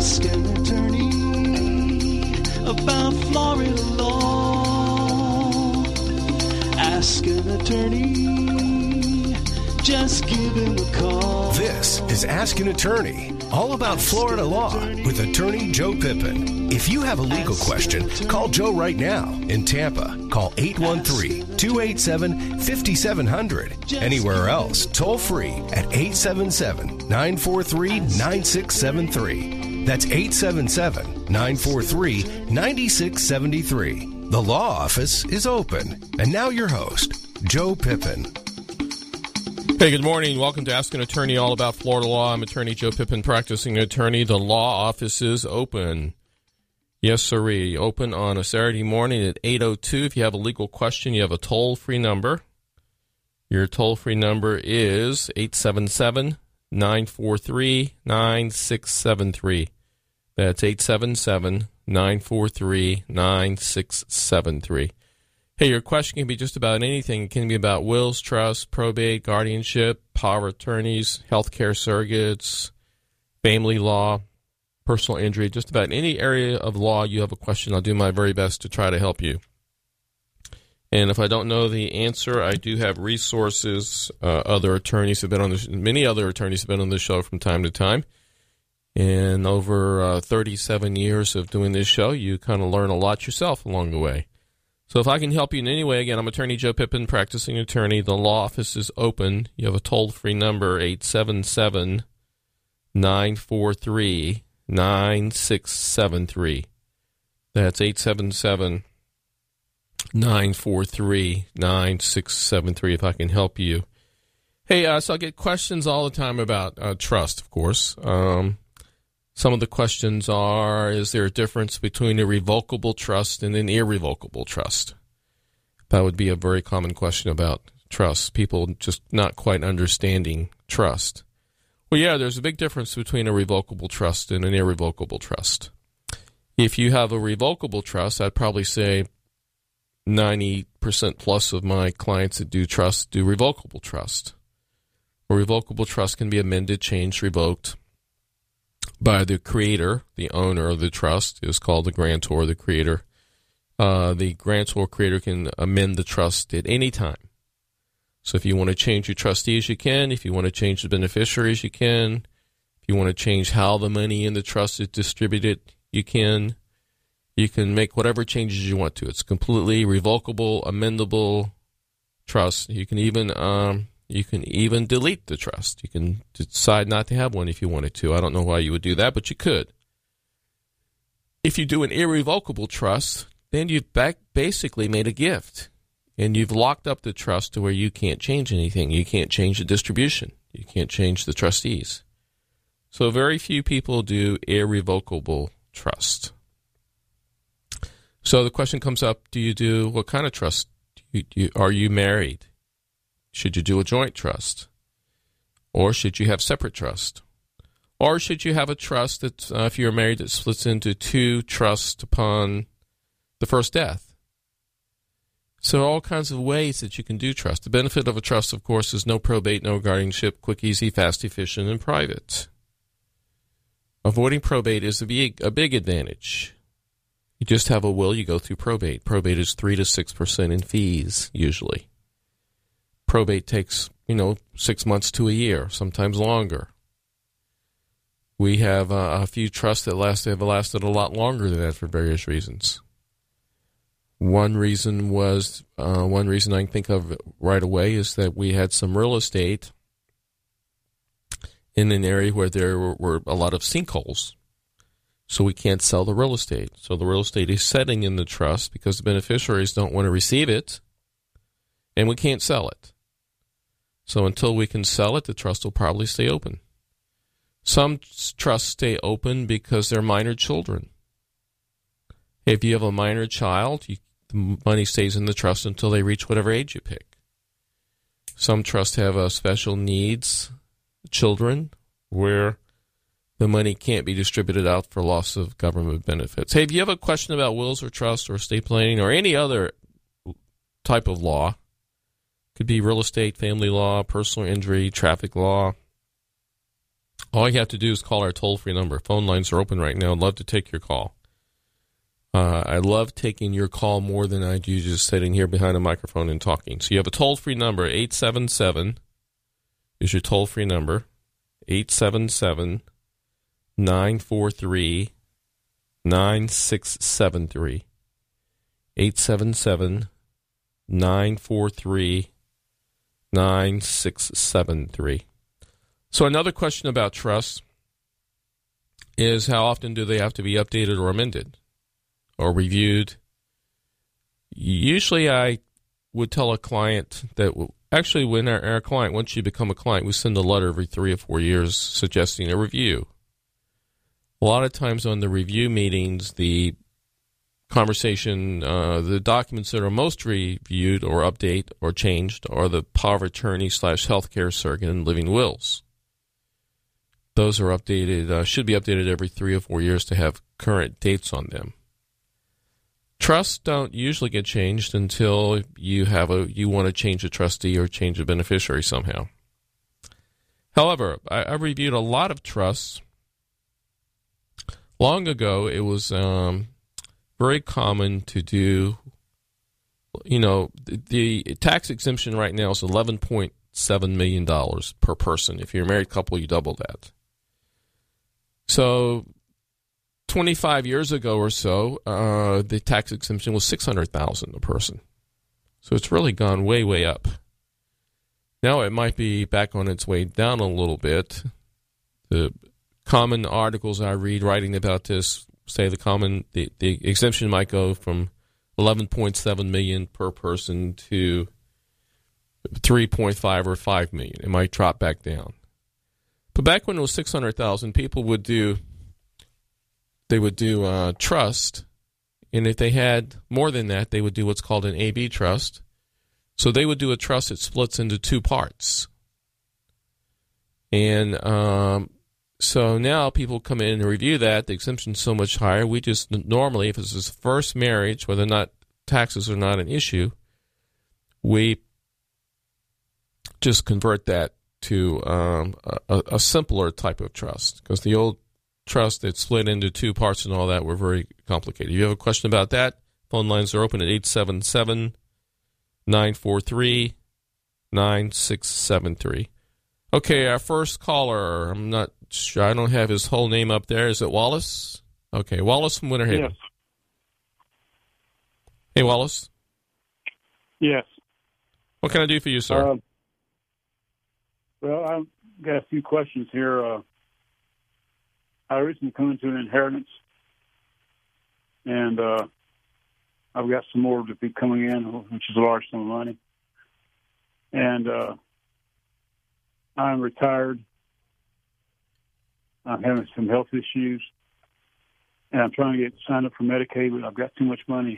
Ask an attorney about Florida law. Ask an attorney, just give him a call. This is Ask an Attorney, all about Florida law with attorney Joe Pippin. If you have a legal question, call Joe right now. In Tampa, call 813-287-5700. Anywhere else, toll free at 877-943-9673. That's 877-943-9673. The law office is open. And now your host, Joe Pippin. Hey, good morning. Welcome to Ask an Attorney, all about Florida law. I'm attorney Joe Pippin, practicing attorney. The law office is open. Yes, sirree. Open on a Saturday morning at 8:02. If you have a legal question, you have a toll-free number. Your toll-free number is 877-943-9673. That's 877-943-9673. Hey, your question can be just about anything. It can be about wills, trusts, probate, guardianship, power of attorneys, healthcare surrogates, family law, personal injury, just about any area of law you have a question. I'll do my very best to try to help you. And if I don't know the answer, I do have resources. Other attorneys have been on this. Many other attorneys have been on this show from time to time. And over 37 years of doing this show, you kind of learn a lot yourself along the way. So if I can help you in any way, again, I'm attorney Joe Pippin, practicing attorney. The law office is open. You have a toll-free number, 877-943-9673. That's 877-943-9673 if I can help you. Hey, so I get questions all the time about trust, of course. Some of the questions are, is there a difference between a revocable trust and an irrevocable trust? That would be a very common question about trust. People just not quite understanding trust. Well, yeah, there's a big difference between a revocable trust and an irrevocable trust. If you have a revocable trust, I'd probably say 90% plus of my clients that do trust do revocable trust. A revocable trust can be amended, changed, revoked by the creator. The owner of the trust is called the grantor, the creator. The grantor creator can amend the trust at any time. So if you want to change your trustees, you can. If you want to change the beneficiaries, you can. If you want to change how the money in the trust is distributed, you can. You can make whatever changes you want to. It's completely revocable, amendable trust. You can even delete the trust. You can decide not to have one if you wanted to. I don't know why you would do that, but you could. If you do an irrevocable trust, then you've basically made a gift, and you've locked up the trust to where you can't change anything. You can't change the distribution. You can't change the trustees. So very few people do irrevocable trust. So the question comes up, what kind of trust? Are you married? Should you do a joint trust? Or should you have separate trust? Or should you have a trust that, if you're married, that splits into two trusts upon the first death? So all kinds of ways that you can do trust. The benefit of a trust, of course, is no probate, no guardianship, quick, easy, fast, efficient, and private. Avoiding probate is a big advantage. You just have a will, you go through probate. Probate is 3 to 6% in fees, usually. Probate takes, 6 months to a year, sometimes longer. We have a few trusts that have lasted a lot longer than that for various reasons. One reason I can think of right away is that we had some real estate in an area where there were a lot of sinkholes. So we can't sell the real estate. So the real estate is sitting in the trust because the beneficiaries don't want to receive it, and we can't sell it. So until we can sell it, the trust will probably stay open. Some trusts stay open because they're minor children. If you have a minor child, the money stays in the trust until they reach whatever age you pick. Some trusts have special needs children where the money can't be distributed out for loss of government benefits. Hey, if you have a question about wills or trust or estate planning or any other type of law, could be real estate, family law, personal injury, traffic law, All you have to do is call our toll-free number. Phone lines are open right now. I'd love to take your call. I love taking your call more than I do just sitting here behind a microphone and talking. So you have a toll-free number, 877 is your toll-free number, 877-943-9673. 877-943-9673. So another question about trust is, how often do they have to be updated or amended or reviewed? Usually I would tell a client that, actually when our client, once you become a client, we send a letter every 3 or 4 years suggesting a review. A lot of times on the review meetings, the conversation, the documents that are most reviewed or updated or changed are the power of attorney / healthcare surrogate and living wills. Those are updated, should be updated every 3 or 4 years to have current dates on them. Trusts don't usually get changed until you want to change a trustee or change a beneficiary somehow. However, I reviewed a lot of trusts. Long ago, it was very common to do, the tax exemption right now is $11.7 million per person. If you're a married couple, you double that. So 25 years ago or so, the tax exemption was $600,000 a person. So it's really gone way, way up. Now it might be back on its way down a little bit. The common articles I read writing about this say the exemption might go from $11.7 million per person to $3.5 or $5 million. It might drop back down. But back when it was $600,000, people would do trust, and if they had more than that, they would do what's called an AB trust. So they would do a trust that splits into 2 parts. And so now people come in and review that. The exemption's so much higher. We just normally, if it's his first marriage, whether or not taxes are not an issue, we just convert that to a simpler type of trust, because the old trust that split into 2 parts and all that were very complicated. If you have a question about that, phone lines are open at 877-943-9673. Okay, our first caller, I'm not sure, I don't have his whole name up there. Is it Wallace? Okay, Wallace from Winter Haven. Yes. Hey, Wallace. Yes. What can I do for you, sir? Well, I've got a few questions here. I recently come into an inheritance, and I've got some more to be coming in, which is a large sum of money. And I'm retired. I'm having some health issues, and I'm trying to get signed up for Medicaid, but I've got too much money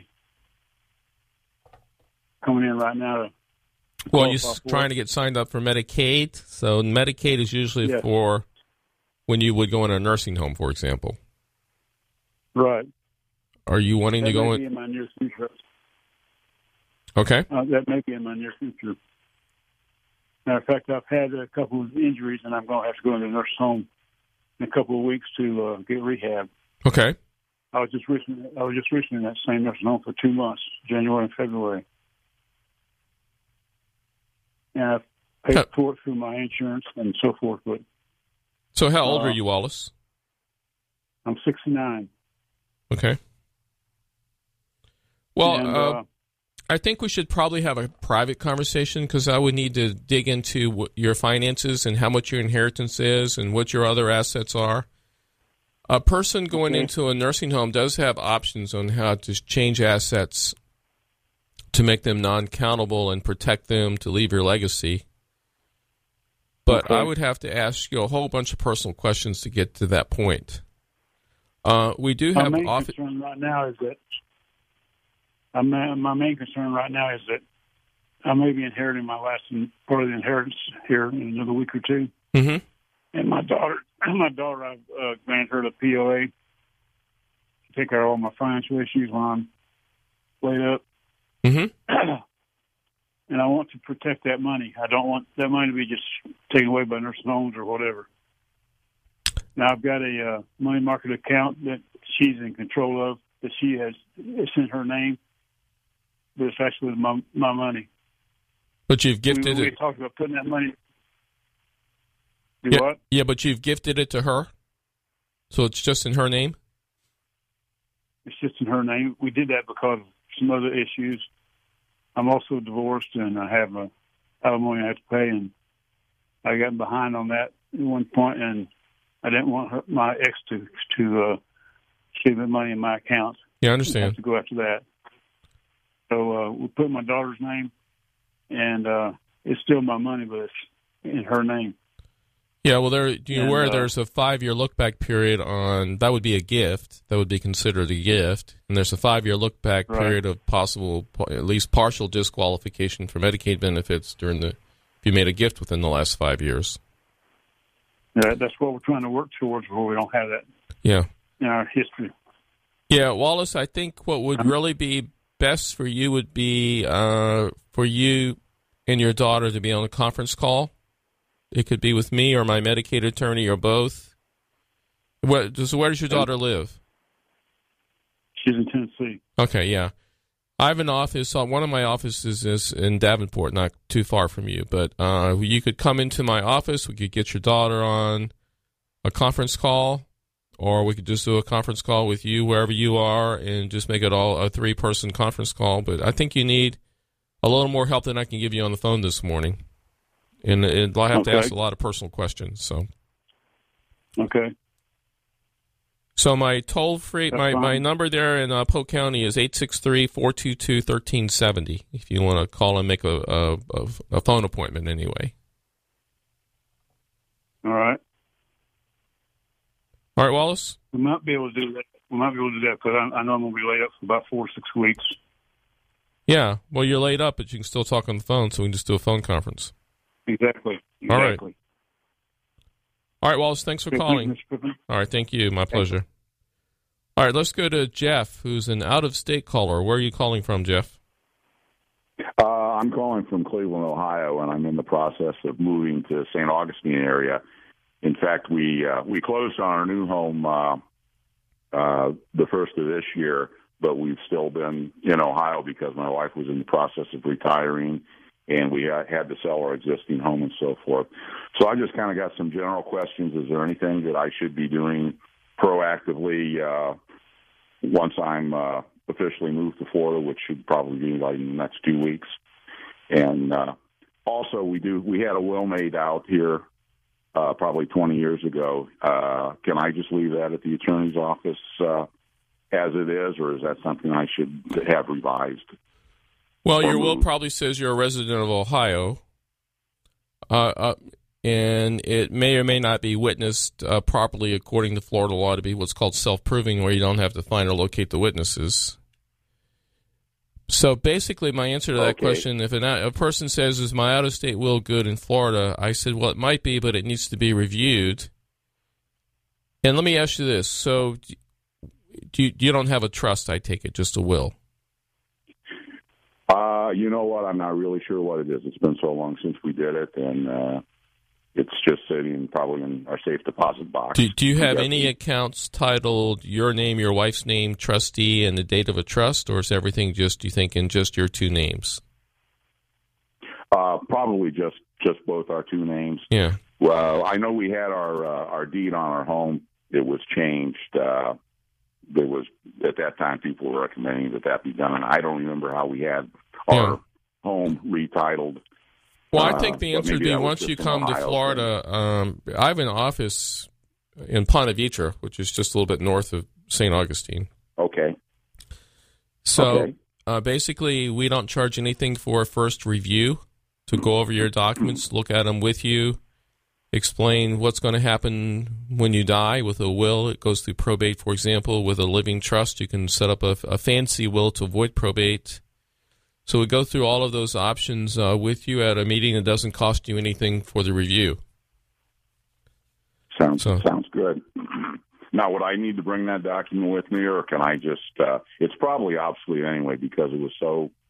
coming in right now to Well, you're trying to get signed up for Medicaid. So Medicaid is usually for when you would go in a nursing home, for example. Right. Are you wanting to go in? That may be in my near future. Okay. That may be in my near future. Matter of fact, I've had a couple of injuries, and I'm going to have to go into a nursing home in a couple of weeks to get rehab. Okay. I was just recently in that same nursing home for 2 months, January and February. And I've paid for it through my insurance and so forth. But so how old are you, Wallace? I'm 69. Okay. Well, I think we should probably have a private conversation, because I would need to dig into your finances and how much your inheritance is and what your other assets are. A person going into a nursing home does have options on how to change assets to make them non-countable and protect them to leave your legacy. But I would have to ask you a whole bunch of personal questions to get to that point. We do have my main concern right now is that my main concern right now is that I may be inheriting my last part of the inheritance here in another week or two. Mm-hmm. And my daughter, I've granted her the POA to take care of all my financial issues while I'm laid up. Mm-hmm. And I want to protect that money. I don't want that money to be just taken away by nursing homes or whatever. Now I've got a money market account that she's in control of, that it's in her name, but it's actually my money. But you've gifted we it. talked about putting that money. What? Yeah, but you've gifted it to her, so it's just in her name. It's just in her name. We did that because of some other issues. I'm also divorced, and I have alimony I have to pay, and I got behind on that at one point, and I didn't want my ex to keep the money in my account. Yeah, I I understand. have to go after that. So we put my daughter's name, and it's still my money, but it's in her name. Yeah, well, there's a 5-year look-back period on, that would be a gift. That would be considered a gift. And there's a 5-year look-back period of possible, at least partial disqualification for Medicaid benefits if you made a gift within the last 5 years. Yeah, that's what we're trying to work towards before we don't have that in our history. Yeah, Wallace, I think what would really be best for you would be for you and your daughter to be on a conference call. It could be with me or my Medicaid attorney or both. Where does your daughter live? She's in Tennessee. Okay, yeah. I have an office. One of my offices is in Davenport, not too far from you. But you could come into my office. We could get your daughter on a conference call, or we could just do a conference call with you wherever you are and just make it all a 3-person conference call. But I think you need a little more help than I can give you on the phone this morning. And I have to ask a lot of personal questions. So, okay. So my toll-free, my number there in Polk County is 863-422-1370. If you want to call and make a phone appointment, anyway. All right. All right, Wallace. We might be able to do that. Because I know I'm going to be laid up for about 4 to 6 weeks. Yeah. Well, you're laid up, but you can still talk on the phone, so we can just do a phone conference. Exactly. All right. All right, Wallace, thanks for calling. All right, thank you. My pleasure. All right, let's go to Jeff, who's an out-of-state caller. Where are you calling from, Jeff? I'm calling from Cleveland, Ohio, and I'm in the process of moving to St. Augustine area. In fact, we closed on our new home the first of this year, but we've still been in Ohio because my wife was in the process of retiring, and we had to sell our existing home and so forth. So I just kind of got some general questions. Is there anything that I should be doing proactively once I'm officially moved to Florida, which should probably be like in the next 2 weeks? And also, we had a will made out here probably 20 years ago. Can I just leave that at the attorney's office as it is, or is that something I should have revised? Well, your will probably says you're a resident of Ohio, and it may or may not be witnessed properly according to Florida law to be what's called self-proving, where you don't have to find or locate the witnesses. So basically, my answer to that question, if a person says, is my out-of-state will good in Florida, I said, well, it might be, but it needs to be reviewed. And let me ask you this. So you don't have a trust, I take it, just a will? You know what? I'm not really sure what it is. It's been so long since we did it, and it's just sitting probably in our safe deposit box. Do you have any accounts titled your name, your wife's name, trustee, and the date of a trust, or is everything just, do you think, in just your 2 names? Probably just both our 2 names. Yeah. Well, I know we had our deed on our home. It was changed. There was, at that time, people were recommending that be done. I don't remember how we had our home retitled. Well, I think the answer would be once you come to Florida, I have an office in Ponte Vedra, which is just a little bit north of St. Augustine. Okay. So basically, we don't charge anything for a first review to go over your documents, look at them with you, explain what's going to happen when you die. With a will, it goes through probate, for example. With a living trust, you can set up a fancy will to avoid probate. So we go through all of those options with you at a meeting. It doesn't cost you anything for the review. Sounds good. Now, would I need to bring that document with me, or can I just? It's probably obsolete anyway because it was so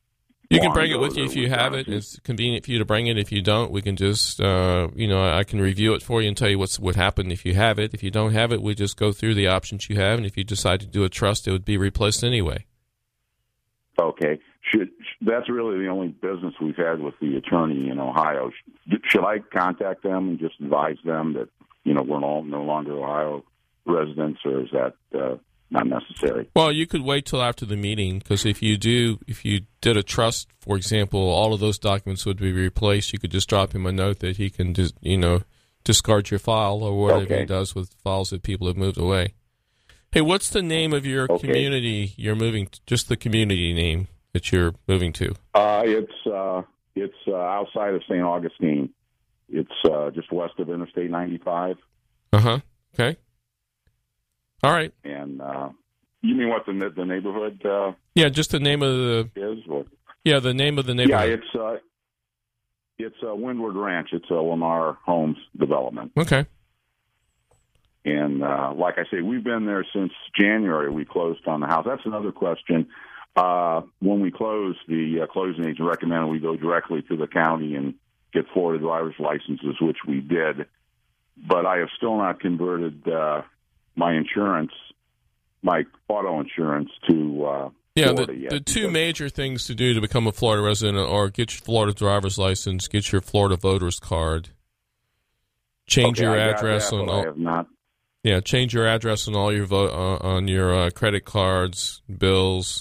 You can bring it with you if you have it. It's convenient for you to bring it. If you don't, we can just, I can review it for you and tell you what happened if you have it. If you don't have it, we just go through the options you have, and if you decide to do a trust, it would be replaced anyway. Okay. That's really the only business we've had with the attorney in Ohio. Should I contact them and just advise them that, we're no longer Ohio residents, or is that not necessary? Well, you could wait till after the meeting, because if you did a trust, for example, all of those documents would be replaced. You could just drop him a note that he can just, discard your file or whatever he does with files that people have moved away. Hey, what's the name of your community you're moving to? Just the community name that you're moving to? It's outside of St. Augustine. It's just west of Interstate 95. Okay. All right. And you mean what the neighborhood? Yeah, just the name of the is. Or? Yeah, the name of the neighborhood. Yeah, it's Windward Ranch. It's a Lamar Homes development. Okay. And like I say, we've been there since January. We closed on the house. That's another question. When we closed, the closing agent recommended we go directly to the county and get Florida driver's licenses, which we did. But I have still not converted my insurance, my auto insurance, to Florida yet. The two major things to do to become a Florida resident are get your Florida driver's license, get your Florida voter's card, change your address on all. I have not. Yeah, change your address on all your on your credit cards, bills,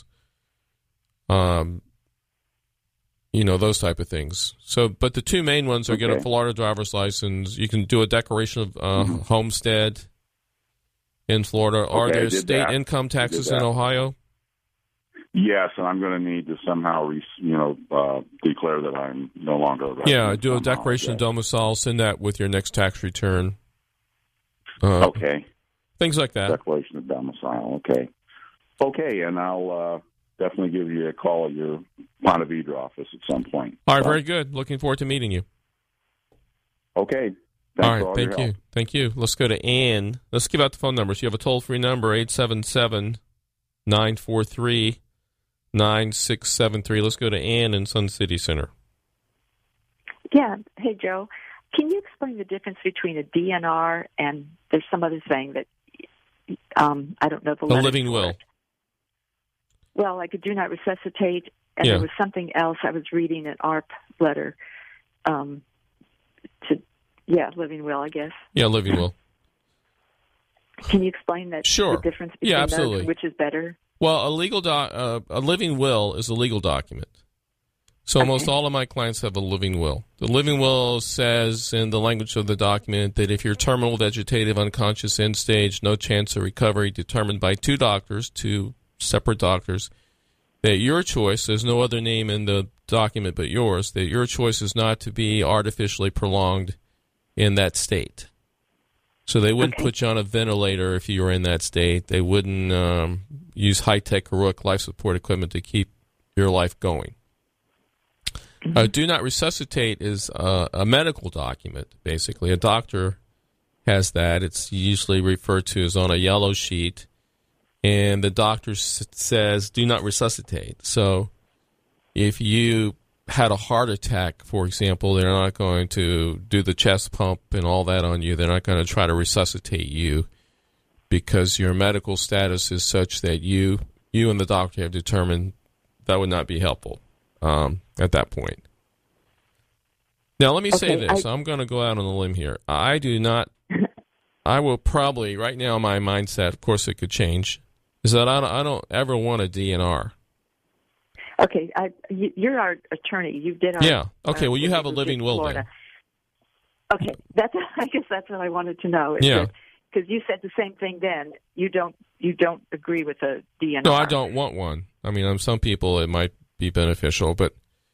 those type of things. So, but the two main ones are get a Florida driver's license. You can do a declaration of homestead in Florida. Are there state income taxes in Ohio? Yes, and I'm going to need to somehow, declare that I'm no longer a resident. Yeah, do a declaration of domicile. Send that with your next tax return. Things like that. Declaration of domicile. Okay, and I'll definitely give you a call at your Ponte Vedra office at some point. All right, very good. Looking forward to meeting you. Okay. All right, thank you. Thank you. Let's go to Ann. Let's give out the phone numbers. You have a toll-free number, 877-943-9673. Let's go to Ann in Sun City Center. Yeah. Hey, Joe. Can you explain the difference between a DNR and there's some other thing that I don't know the letter. A living will. Well, like a do not resuscitate, and there was something else I was reading an ARP letter living will, I guess. Yeah, living will. Can you explain that? Sure. The difference between those, which is better? Well, a living will is a legal document. So almost all of my clients have a living will. The living will says in the language of the document that if you're terminal, vegetative, unconscious, end stage, no chance of recovery, determined by two separate doctors, that your choice, there's no other name in the document but yours, that your choice is not to be artificially prolonged in that state. So they wouldn't put you on a ventilator if you were in that state. They wouldn't use high-tech heroic life support equipment to keep your life going. Do not resuscitate is a medical document, basically. A doctor has that. It's usually referred to as on a yellow sheet. And the doctor says, do not resuscitate. So if you had a heart attack, for example, they're not going to do the chest pump and all that on you. They're not going to try to resuscitate you because your medical status is such that you and the doctor have determined that would not be helpful at that point. Now, let me say this. I'm going to go out on a limb here. I will probably, right now my mindset, of course it could change, is that I don't ever want a DNR. Okay, you're our attorney. You did our... Yeah, okay, well, you have a living will then. Okay, I guess that's what I wanted to know. Yeah. Because you said the same thing then. You don't agree with a DNR. No, I don't want one. I mean, some people it might be beneficial, but...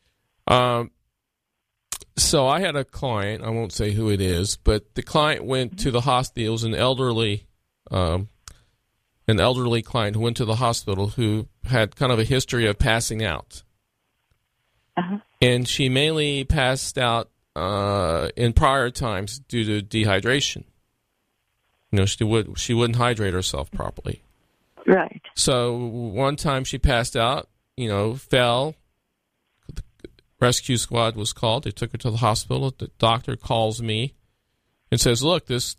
So I had a client, I won't say who it is, but the client went to the hospital. It was an elderly client who went to the hospital who had kind of a history of passing out. Uh-huh. And she mainly passed out in prior times due to dehydration. She wouldn't hydrate herself properly. Right. So one time she passed out, fell. rescue squad was called. They took her to the hospital. The doctor calls me and says, "Look, this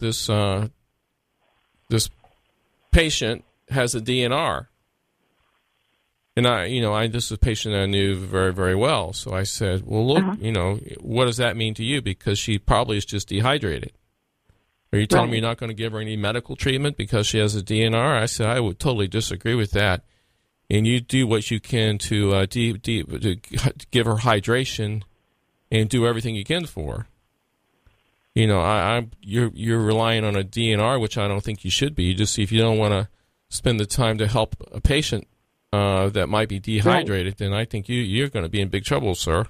patient has a DNR." And this is a patient I knew very, very well. So I said, "Well, look, what does that mean to you? Because she probably is just dehydrated. Are you telling me you're not going to give her any medical treatment because she has a DNR?" I said, "I would totally disagree with that. And you do what you can to give her hydration and do everything you can for her. You're relying on a DNR, which I don't think you should be. You just, if you don't want to spend the time to help a patient that might be dehydrated, then I think you're going to be in big trouble, sir."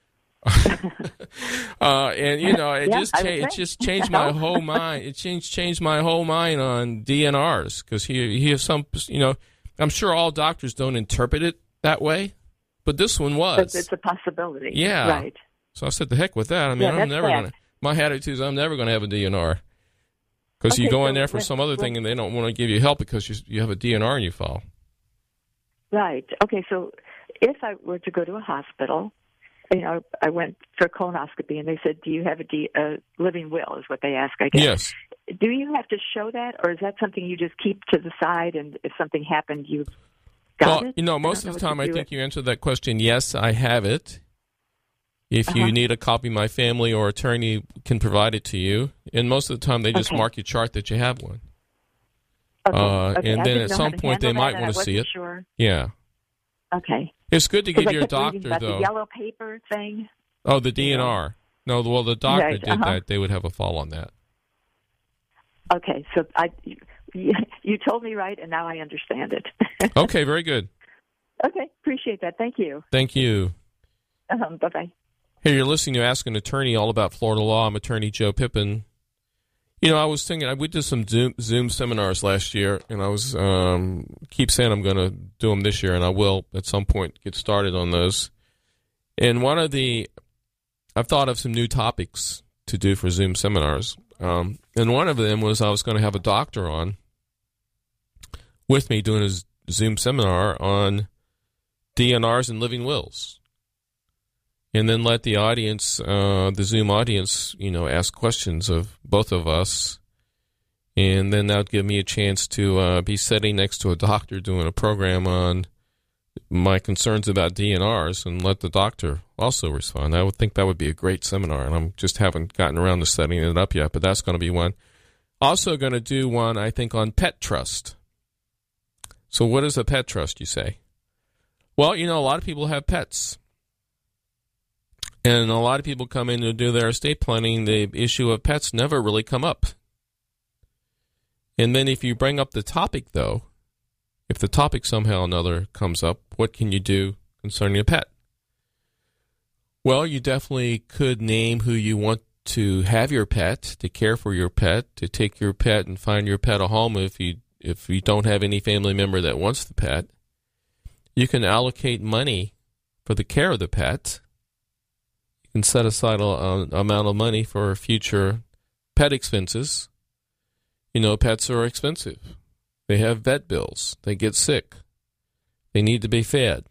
It just changed my whole mind. It changed my whole mind on DNRs, because he has some, I'm sure all doctors don't interpret it that way, but this one was. But it's a possibility. Yeah. Right. So I said, the heck with that. I mean, I'm never going to. My attitude is I'm never going to have a DNR, because you go in there for some other thing and they don't want to give you help because you have a DNR in your file. Right. Okay. So if I were to go to a hospital, I went for colonoscopy and they said, "Do you have a living will?" is what they ask, I guess. Yes. Do you have to show that, or is that something you just keep to the side, and if something happened, you got it? Most of the time I think you answer that question, yes, I have it. If you need a copy, my family or attorney can provide it to you. And most of the time they just mark your chart that you have one. Okay. And then at some point they might want to see it. Sure. Yeah. Okay. It's good to give your doctor, about though. The yellow paper thing. Oh, the DNR. No, well, the doctor did that. They would have a fall on that. Okay, so you told me right, and now I understand it. Okay, very good. Okay, appreciate that. Thank you. Thank you. Bye-bye. Hey, you're listening to Ask an Attorney, all about Florida law. I'm Attorney Joe Pippin. I was thinking, we did some Zoom seminars last year, and I was keep saying I'm going to do them this year, and I will at some point get started on those. And I've thought of some new topics to do for Zoom seminars. And one of them was I was going to have a doctor on with me doing a Zoom seminar on DNRs and living wills. And then let the audience, the Zoom audience, ask questions of both of us. And then that would give me a chance to be sitting next to a doctor doing a program on my concerns about DNRs and let the doctor also respond. I would think that would be a great seminar, and I just haven't gotten around to setting it up yet, but that's going to be one. Also going to do one, I think, on pet trust. So what is a pet trust, you say? Well, a lot of people have pets. And a lot of people come in to do their estate planning. The issue of pets never really come up. And then if you bring up the topic, though, if the topic somehow or another comes up, what can you do concerning a pet? Well, you definitely could name who you want to have your pet, to care for your pet, to take your pet and find your pet a home if you don't have any family member that wants the pet. You can allocate money for the care of the pet. You can set aside an amount of money for future pet expenses. Pets are expensive. They have vet bills. They get sick. They need to be fed.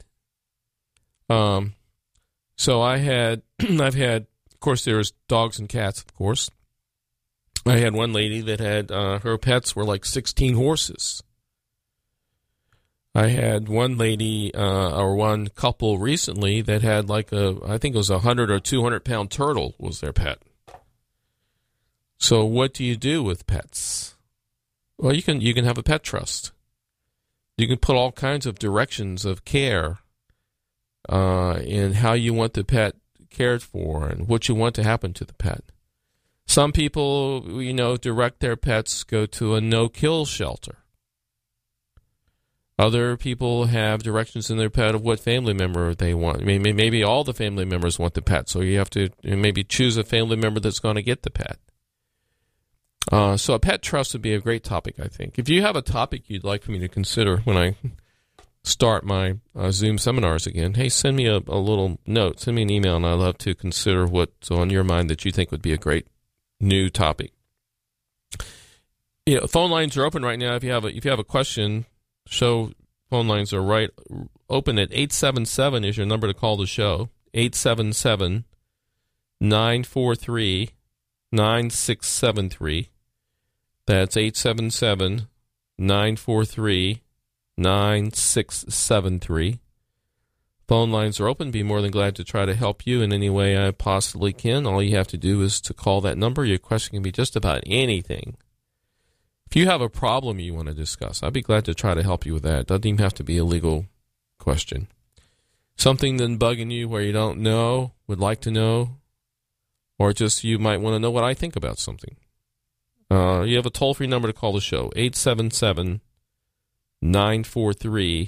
So I've had, of course, there's dogs and cats, of course. I had one lady that had, her pets were like 16 horses. I had one lady, or one couple recently that had I think it was 100 or 200 pound turtle was their pet. So what do you do with pets? Well, you can have a pet trust. You can put all kinds of directions of care in how you want the pet cared for and what you want to happen to the pet. Some people, direct their pets go to a no-kill shelter. Other people have directions in their pet of what family member they want. Maybe all the family members want the pet, so you have to maybe choose a family member that's going to get the pet. So a pet trust would be a great topic, I think. If you have a topic you'd like for me to consider when I start my Zoom seminars again, hey, send me a little note. Send me an email, and I'd love to consider what's on your mind that you think would be a great new topic. Phone lines are open right now. If you have a question, show phone lines are open at 877 is your number to call the show. 877-943-9673. That's 877-943-9673. Phone lines are open. Be more than glad to try to help you in any way I possibly can. All you have to do is to call that number. Your question can be just about anything. If you have a problem you want to discuss, I'd be glad to try to help you with that. It doesn't even have to be a legal question. Something that's bugging you where you don't know, would like to know, or just you might want to know what I think about something. You have a toll-free number to call the show, 877-943-9673.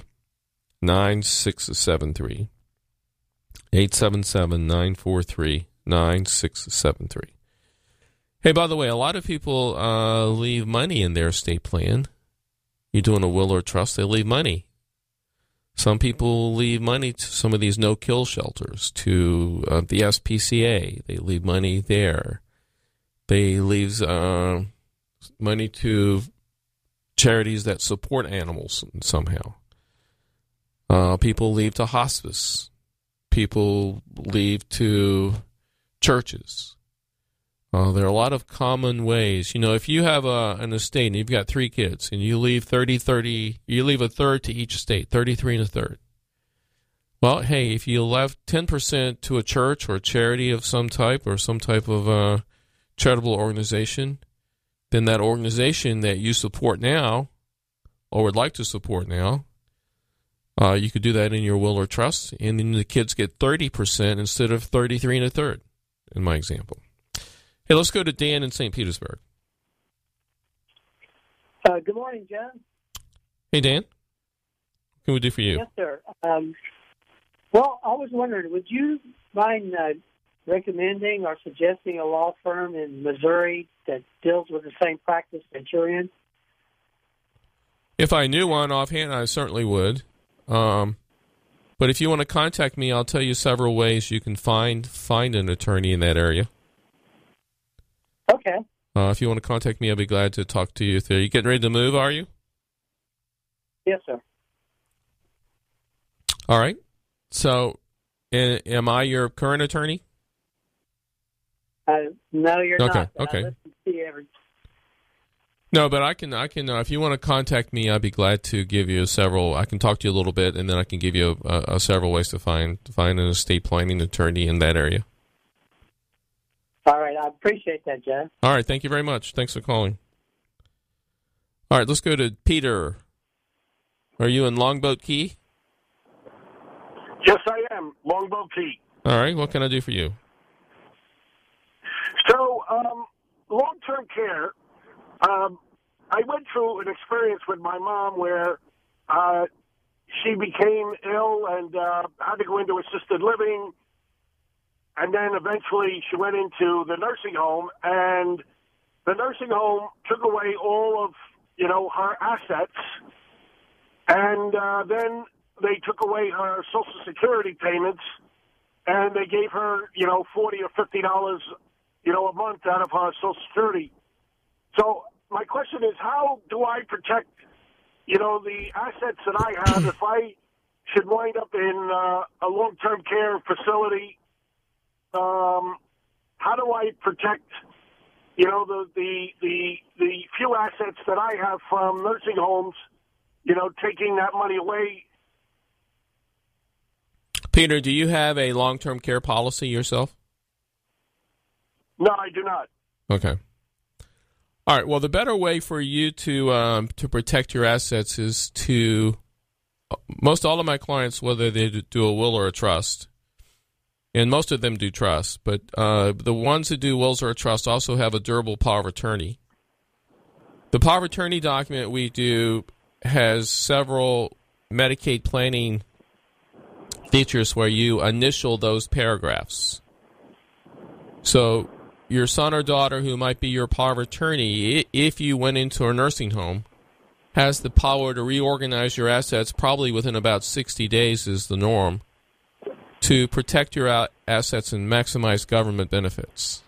877-943-9673. Hey, by the way, a lot of people leave money in their estate plan. You're doing a will or trust, they leave money. Some people leave money to some of these no-kill shelters, to the SPCA. They leave money there. They leave money to charities that support animals somehow. People leave to hospice. People leave to churches. There are a lot of common ways. You know, if you have an estate and you've got 3 kids and you leave 30, you leave a third to each estate, 33 and a third. Well, hey, if you left 10% to a church or a charity of some type or some type of charitable organization, then that organization that you support now or would like to support now, you could do that in your will or trust, and then the kids get 30% instead of 33 and a third, in my example. Hey, let's go to Dan in St. Petersburg. Good morning, John. Hey, Dan. What can we do for you? Yes, sir. Well, I was wondering, would you mind recommending or suggesting a law firm in Missouri that deals with the same practice that you're in? If I knew one offhand, I certainly would. But if you want to contact me, I'll tell you several ways you can find an attorney in that area. Okay. If you want to contact me, I'll be glad to talk to you. Are you getting ready to move, are you? Yes, sir. All right. So, am I your current attorney? No, you're not. Okay. I listen to you every... No, but I can. If you want to contact me, I'd be glad to give you several. I can talk to you a little bit, and then I can give you several ways to find an estate planning attorney in that area. All right, I appreciate that, John. All right, thank you very much. Thanks for calling. All right, let's go to Peter. Are you in Longboat Key? Yes, I am. Longboat Key. All right, what can I do for you? So, long-term care, I went through an experience with my mom where she became ill and had to go into assisted living, and then eventually she went into the nursing home, and the nursing home took away all of, her assets, and then they took away her Social Security payments, and they gave her, $40 or $50, a month out of her Social Security. So my question is, how do I protect, the assets that I have if I should wind up in a long-term care facility? How do I protect, the few assets that I have from nursing homes, taking that money away? Peter, do you have a long-term care policy yourself? No, I do not. Okay. All right. Well, the better way for you to protect your assets is to most all of my clients, whether they do a will or a trust, and most of them do trust, but the ones that do wills or a trust also have a durable power of attorney. The power of attorney document we do has several Medicaid planning features where you initial those paragraphs. So your son or daughter who might be your power of attorney, if you went into a nursing home, has the power to reorganize your assets probably within about 60 days is the norm, to protect your assets and maximize government benefits.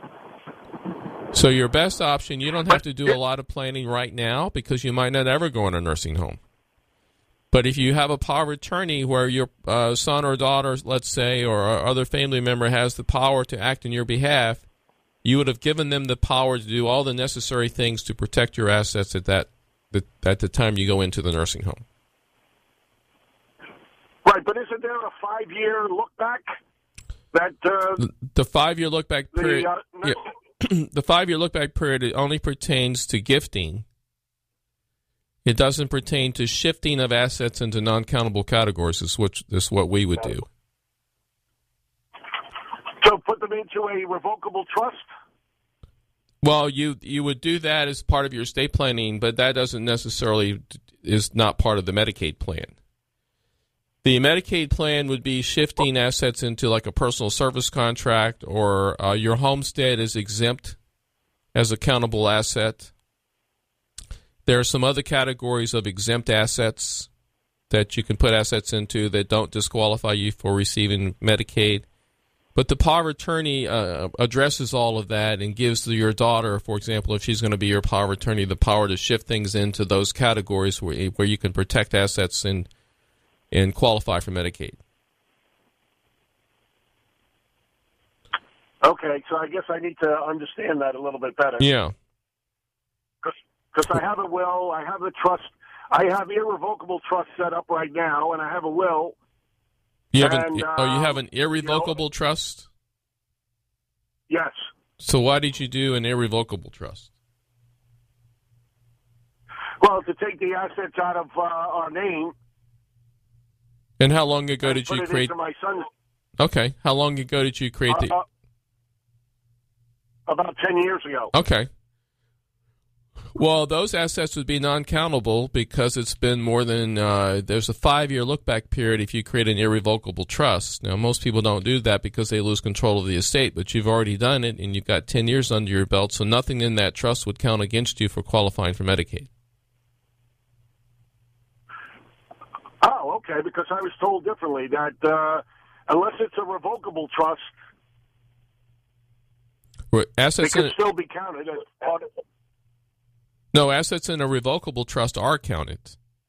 So your best option, you don't have to do a lot of planning right now because you might not ever go in a nursing home. But if you have a power of attorney where your son or daughter, let's say, or other family member has the power to act on your behalf, you would have given them the power to do all the necessary things to protect your assets at the time you go into the nursing home. Right, but isn't there a 5-year look back? That the 5-year look back period. The 5-year look back period, it only pertains to gifting. It doesn't pertain to shifting of assets into non-countable categories. Is what we would do. So put them into a revocable trust? Well, you would do that as part of your estate planning, but that doesn't necessarily is not part of the Medicaid plan. The Medicaid plan would be shifting assets into like a personal service contract, or your homestead is exempt as a countable asset. There are some other categories of exempt assets that you can put assets into that don't disqualify you for receiving Medicaid. But the power of attorney addresses all of that and gives your daughter, for example, if she's going to be your power of attorney, the power to shift things into those categories where you can protect assets and qualify for Medicaid. Okay, so I guess I need to understand that a little bit better. Yeah. Because I have a will, I have a trust, I have irrevocable trust set up right now, and I have a will. You have an irrevocable trust? Yes. So why did you do an irrevocable trust? Well, to take the assets out of our name. And how long ago did you create? My son's. Okay. How long ago did you create the? About 10 years ago. Okay. Well, those assets would be non-countable because it's been more than, there's a 5-year look-back period if you create an irrevocable trust. Now, most people don't do that because they lose control of the estate, but you've already done it, and you've got 10 years under your belt, so nothing in that trust would count against you for qualifying for Medicaid. Oh, okay, because I was told differently, that unless it's a revocable trust, assets it can still be counted as part of it. No, assets in a revocable trust are counted.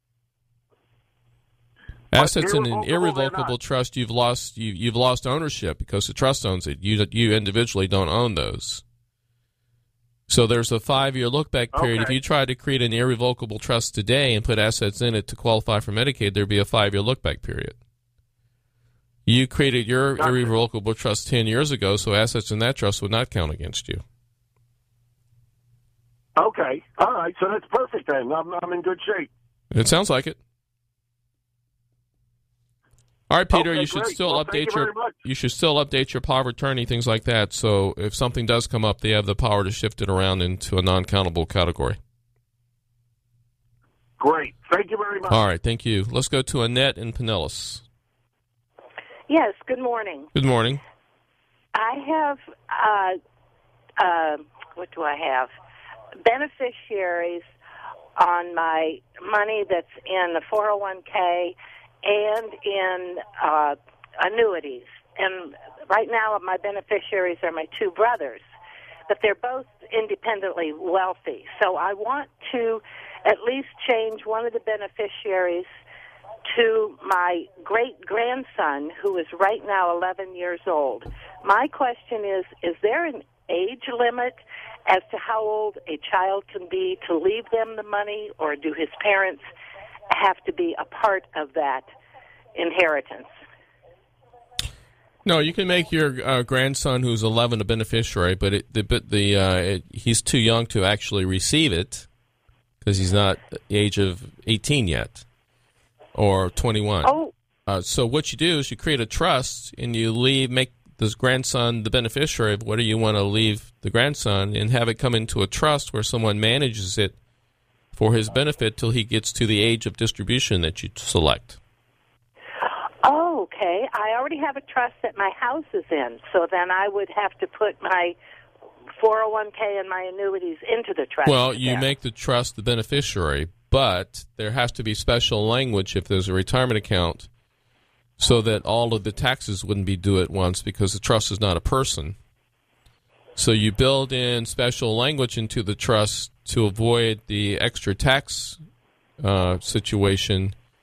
Assets in an irrevocable trust, you've lost ownership because the trust owns it. You individually don't own those. So there's a 5-year look-back period. Okay. If you try to create an irrevocable trust today and put assets in it to qualify for Medicaid, there'd be a 5-year look-back period. You created your irrevocable trust 10 years ago, so assets in that trust would not count against you. Okay. All right. So that's perfect then. I'm in good shape. It sounds like it. All right, Peter. Okay, you should great. still update your power of attorney, things like that. So if something does come up, they have the power to shift it around into a non-countable category. Great. Thank you very much. All right. Thank you. Let's go to Annette in Pinellas. Yes. Good morning. Good morning. I have what do I have? Beneficiaries on my money that's in the 401k and in annuities. And right now my beneficiaries are my two brothers, but they're both independently wealthy. So I want to at least change one of the beneficiaries to my great-grandson, who is right now 11 years old. My question is there an age limit as to how old a child can be to leave them the money, or do his parents have to be a part of that inheritance? No, you can make your grandson, who's 11, a beneficiary, but he's too young to actually receive it because he's not the age of 18 yet or 21. Oh. So what you do is you create a trust and you make this grandson the beneficiary of whatever you want to leave the grandson, and have it come into a trust where someone manages it for his benefit till he gets to the age of distribution that you select. Oh, okay. I already have a trust that my house is in, so then I would have to put my 401k and my annuities into the trust. Well, you make the trust the beneficiary, but there has to be special language if there's a retirement account so that all of the taxes wouldn't be due at once, because the trust is not a person. So you build in special language into the trust to avoid the extra tax situation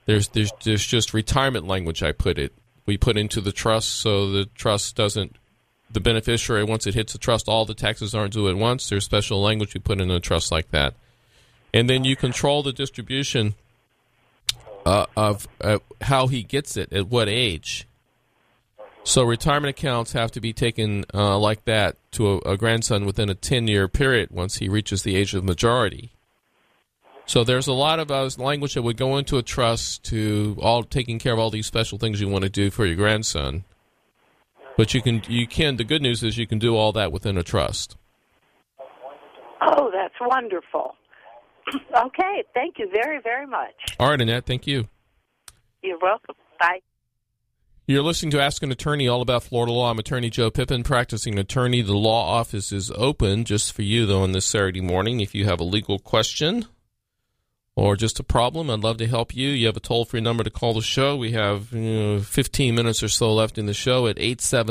There's just retirement language we put into the trust so the trust doesn't, the beneficiary, once it hits the trust, all the taxes aren't due at once. There's special language we put in a trust like that. And then you control the distribution of how he gets it, at what age. So retirement accounts have to be taken like that to a grandson within a 10-year period once he reaches the age of majority. So there's a lot of language that would go into a trust to all taking care of all these special things you want to do for your grandson. But you can. The good news is you can do all that within a trust. Oh, that's wonderful. Okay, thank you very, very much. All right, Annette, thank you. You're welcome. Bye. You're listening to Ask an Attorney, all about Florida law. I'm Attorney Joe Pippin, practicing attorney. The law office is open just for you, though, on this Saturday morning. If you have a legal question or just a problem, I'd love to help you. You have a toll-free number to call the show. We have 15 minutes or so left in the show at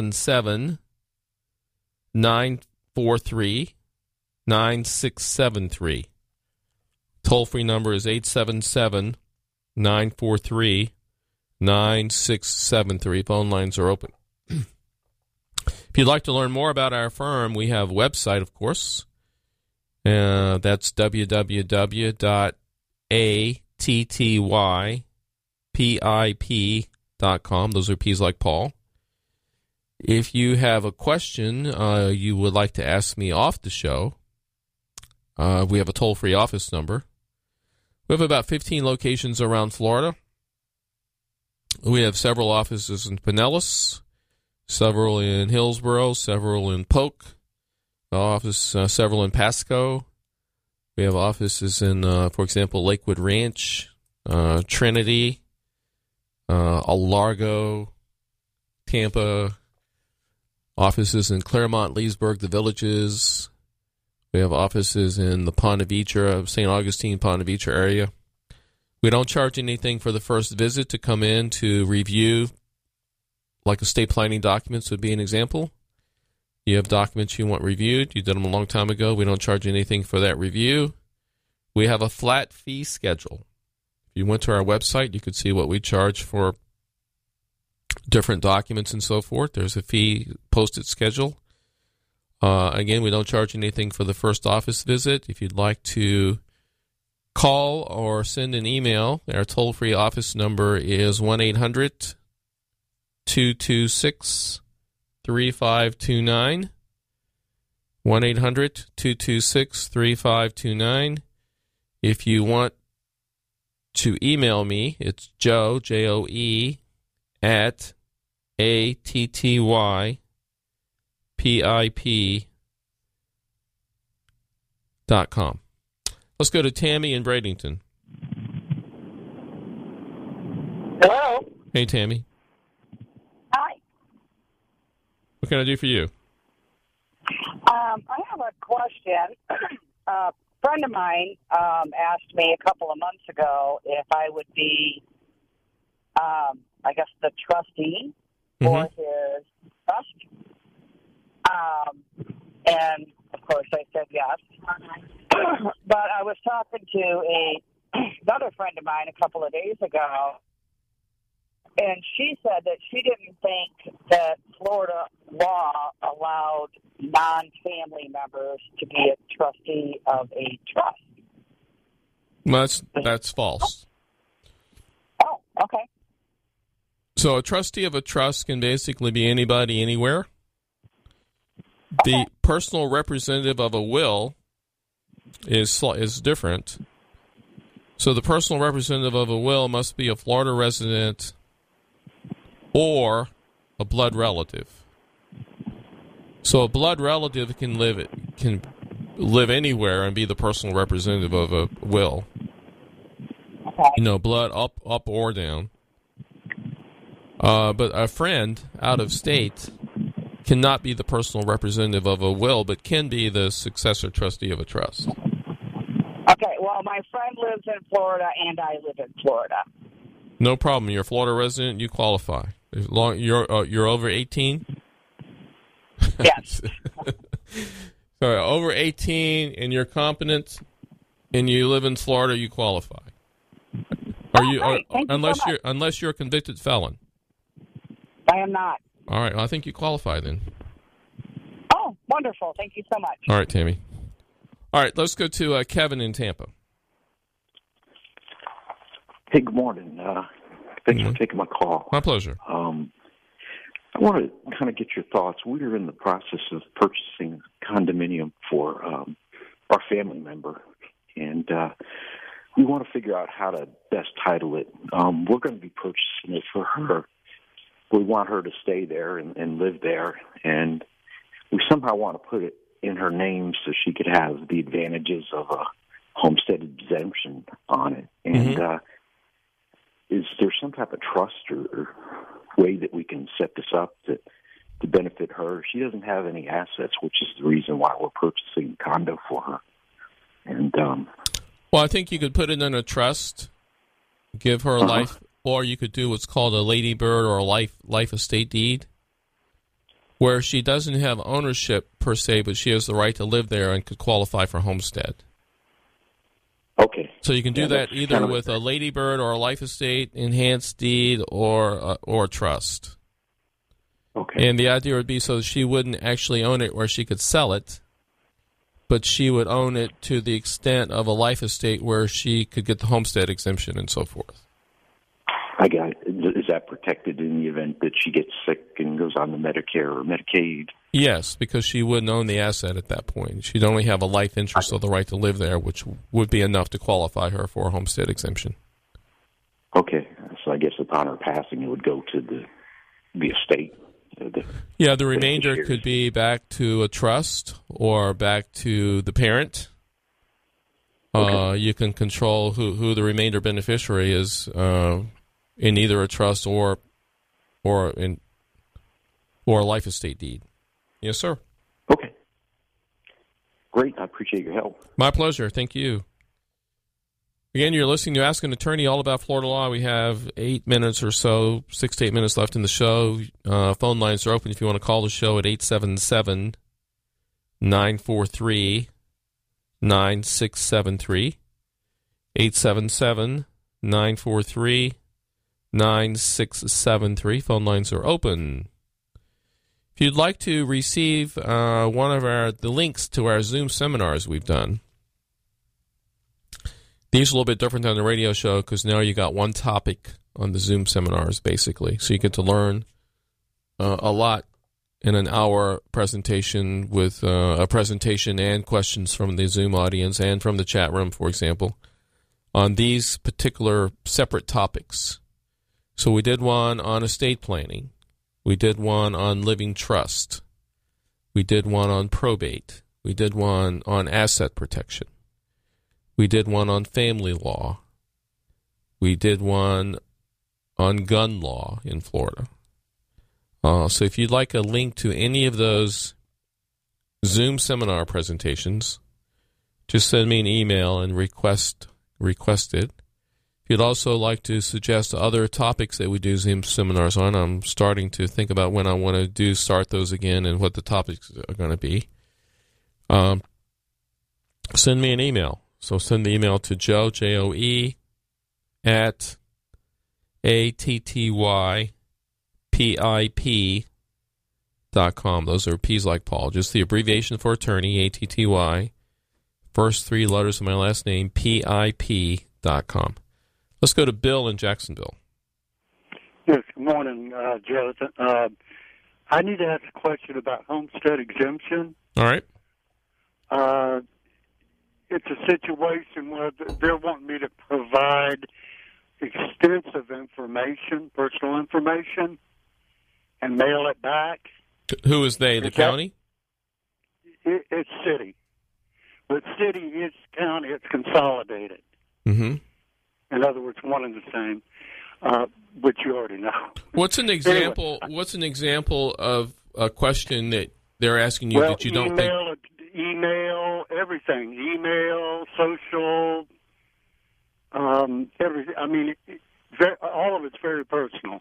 877-943-9673. Toll-free number is 877-943-9673. Phone lines are open. If you'd like to learn more about our firm, we have a website, of course. That's www.attypip.com. Those are P's like Paul. If you have a question you would like to ask me off the show, we have a toll-free office number. We have about 15 locations around Florida. We have several offices in Pinellas, several in Hillsborough, several in Polk, several in Pasco. We have offices in, for example, Lakewood Ranch, Trinity, Largo, Tampa, offices in Claremont, Leesburg, the Villages. We have offices in the Ponte Vedra, St. Augustine, Ponte Vedra area. We don't charge anything for the first visit to come in to review, like estate planning documents would be an example. You have documents you want reviewed. You did them a long time ago. We don't charge anything for that review. We have a flat fee schedule. If you went to our website, you could see what we charge for different documents and so forth. There's a fee posted schedule. Again, we don't charge anything for the first office visit. If you'd like to call or send an email, our toll-free office number is 1-800-226-3529. 1-800-226-3529. If you want to email me, it's Joe, Joe, at attypip.com. Let's go to Tammy in Bradenton. Hello. Hey, Tammy. Hi. What can I do for you? I have a question. A friend of mine asked me a couple of months ago if I would be, the trustee for his trust. And, of course, I said yes. But I was talking to another friend of mine a couple of days ago, and she said that she didn't think that Florida law allowed non-family members to be a trustee of a trust. That's false. Oh, okay. So a trustee of a trust can basically be anybody, anywhere. Okay. The personal representative of a will is different. So the personal representative of a will must be a Florida resident or a blood relative. So a blood relative can live anywhere and be the personal representative of a will. Okay. Blood up or down. But a friend out of state cannot be the personal representative of a will, but can be the successor trustee of a trust. Okay, well, my friend lives in Florida, and I live in Florida. No problem. You're a Florida resident. You qualify. As long you're over 18. Yes. Sorry, over 18, and you're competent, and you live in Florida. You qualify. Are you? Thank you unless so much. unless you're a convicted felon. I am not. All right. Well, I think you qualify then. Oh, wonderful. Thank you so much. All right, Tammy. All right. Let's go to Kevin in Tampa. Hey, good morning. Thanks for taking my call. My pleasure. I want to kind of get your thoughts. We're in the process of purchasing a condominium for our family member, and we want to figure out how to best title it. We're going to be purchasing it for her. We want her to stay there and live there, and we somehow want to put it in her name so she could have the advantages of a homestead exemption on it. And is there some type of trust or way that we can set this up to benefit her? She doesn't have any assets, which is the reason why we're purchasing a condo for her. And well, I think you could put it in a trust, give her a life, or you could do what's called a ladybird or a life estate deed, where she doesn't have ownership per se, but she has the right to live there and could qualify for homestead. Okay. So you can do that either with a ladybird or a life estate, enhanced deed, or a trust. Okay. And the idea would be so she wouldn't actually own it where she could sell it, but she would own it to the extent of a life estate where she could get the homestead exemption and so forth. I got it. Is that protected in the event that she gets sick and goes on to Medicare or Medicaid? Yes, because she wouldn't own the asset at that point. She'd only have a life interest or the right to live there, which would be enough to qualify her for a homestead exemption. Okay. So I guess upon her passing, it would go to the estate. The remainder could be back to a trust or back to the parent. Okay. You can control who the remainder beneficiary is in either a trust or a life estate deed. Yes, sir. Okay. Great. I appreciate your help. My pleasure. Thank you. Again, you're listening to Ask an Attorney, all about Florida law. We have 8 minutes or so, 6 to 8 minutes left in the show. Phone lines are open if you want to call the show at 877-943-9673. 877-943-9673. Phone lines are open. If you'd like to receive one of the links to our Zoom seminars we've done, these are a little bit different than the radio show because now you got one topic on the Zoom seminars, basically. So you get to learn a lot in an hour presentation with a presentation and questions from the Zoom audience and from the chat room, for example, on these particular separate topics. So we did one on estate planning. We did one on living trust. We did one on probate. We did one on asset protection. We did one on family law. We did one on gun law in Florida. So if you'd like a link to any of those Zoom seminar presentations, just send me an email and request it. If you'd also like to suggest other topics that we do Zoom seminars on, I'm starting to think about when I want to start those again and what the topics are going to be. Send me an email. So send the email to Joe, Joe, at attypip.com. Those are P's like Paul. Just the abbreviation for attorney, ATTY. First 3 letters of my last name, PIP.com. Let's go to Bill in Jacksonville. Yes, good morning, Jonathan. I need to ask a question about homestead exemption. All right. It's a situation where they're wanting me to provide extensive information, personal information, and mail it back. Who is they, the county? It's city. But city is county, it's consolidated. Mm-hmm. In other words, one and the same, which you already know. What's an example? Anyway. What's an example of a question that they're asking you that you don't think? Email, everything. Email, social, everything. I mean, all of it's very personal.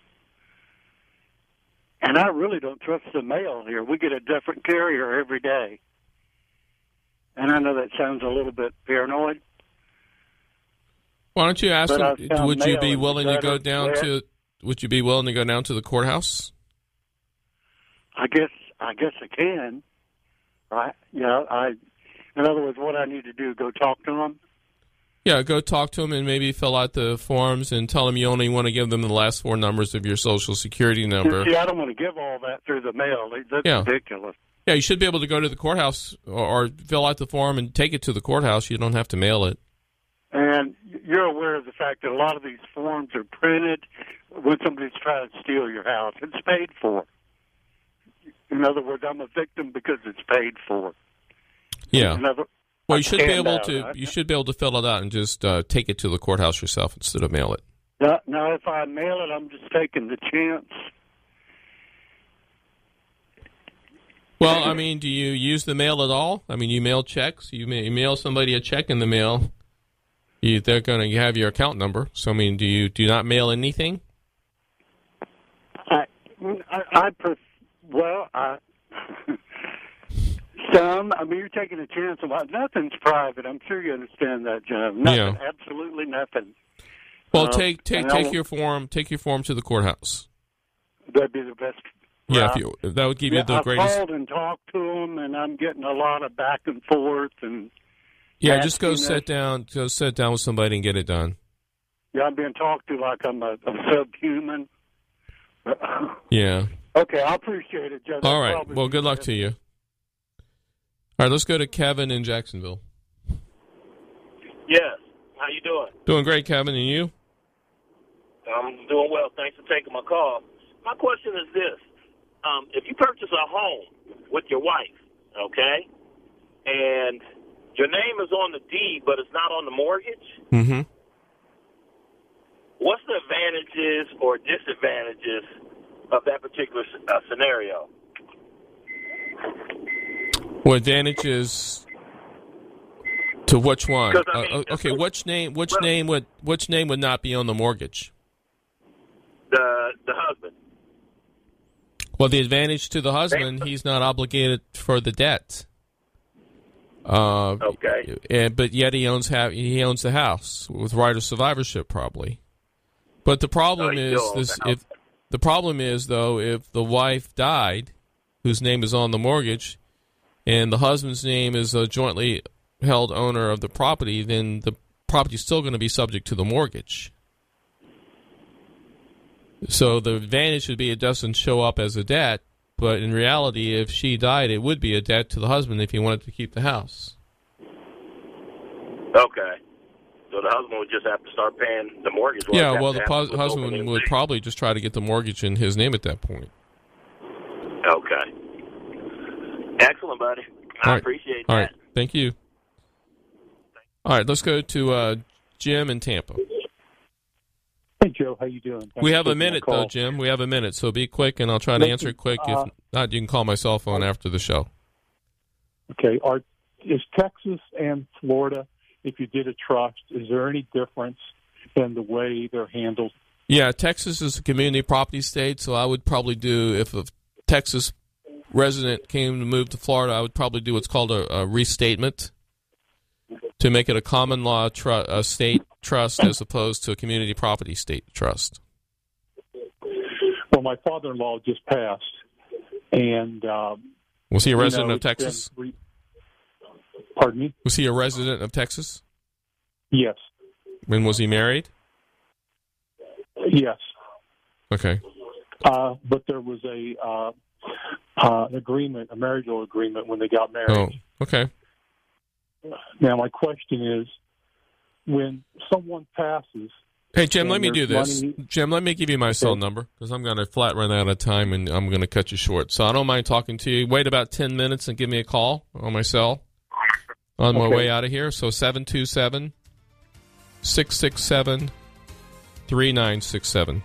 And I really don't trust the mail here. We get a different carrier every day. And I know that sounds a little bit paranoid. Why don't you ask But him? Would you be willing to go down to? Would you be willing to go down to the courthouse? I guess I can. Right? Yeah. In other words, what I need to do, go talk to him. Yeah, go talk to him and maybe fill out the forms and tell him you only want to give them the last 4 numbers of your Social Security number. See, I don't want to give all that through the mail. That's ridiculous. Yeah, you should be able to go to the courthouse or fill out the form and take it to the courthouse. You don't have to mail it. And you're aware of the fact that a lot of these forms are printed when somebody's trying to steal your house. It's paid for. In other words, I'm a victim because it's paid for. Yeah. Well, you should be able to. You should be able to fill it out and just take it to the courthouse yourself instead of mail it. Now, if I mail it, I'm just taking the chance. Well, I mean, do you use the mail at all? I mean, you mail checks. You mail somebody a check in the mail. They're going to have your account number. So, I mean, do you not mail anything? Some. I mean, you're taking a chance about nothing's private. I'm sure you understand that, John. Nothing, absolutely nothing. Well, take your form. Take your form to the courthouse. That'd be the best. Yeah, that would give you the greatest. I've called and talked to them, and I'm getting a lot of back and forth. And just go sit down. Go sit down with somebody and get it done. Yeah, I'm being talked to like I'm a subhuman. Yeah. Okay, I appreciate it, Joe. All right. Well, good luck to you. All right, let's go to Kevin in Jacksonville. Yes. How you doing? Doing great, Kevin. And you? I'm doing well. Thanks for taking my call. My question is this. If you purchase a home with your wife, okay, and your name is on the deed but it's not on the mortgage, mm-hmm. What's the advantages or disadvantages of that particular scenario? What advantages to which one? I mean, okay, which name would not be on the mortgage? The husband. Well, the advantage to the husband, he's not obligated for the debt. Okay. But yet he owns the house with right of survivorship, probably. But the problem if the wife died, whose name is on the mortgage, and the husband's name is a jointly held owner of the property, then the property is still going to be subject to the mortgage. So the advantage would be it doesn't show up as a debt, but in reality, if she died, it would be a debt to the husband if he wanted to keep the house. Okay. So the husband would just have to start paying the mortgage. Yeah, well, the husband would probably just try to get the mortgage in his name at that point. Okay. Excellent, buddy. I appreciate that. All right. Thank you. All right, let's go to Jim in Tampa. Hey, Joe. How you doing? Thanks we have a minute, though, Jim. We have a minute, so be quick, and I'll try to answer it quick. If not, you can call my cell phone after the show. Okay. Is Texas and Florida, if you did a trust, is there any difference in the way they're handled? Yeah, Texas is a community property state, so I would probably do, if a Texas resident came to move to Florida, I would probably do what's called a restatement to make it a common law state trust as opposed to a community property state trust. Well, my father-in-law just passed, and was he a resident of Texas? Pardon me? Was he a resident of Texas? Yes. And was he married? Yes. Okay. But there was an agreement, a marital agreement, when they got married. Oh, okay. Now, my question is, when someone passes... Hey, Jim, let me do this. Jim, let me give you my cell number, because I'm going to flat run out of time, and I'm going to cut you short. So I don't mind talking to you. Wait about 10 minutes and give me a call on my cell on my way out of here. So 727-667-3967.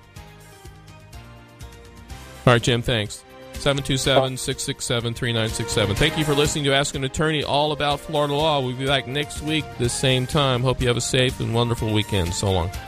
All right, Jim, thanks. 727-667-3967. Thank you for listening to Ask an Attorney, all about Florida law. We'll be back next week, this same time. Hope you have a safe and wonderful weekend. So long.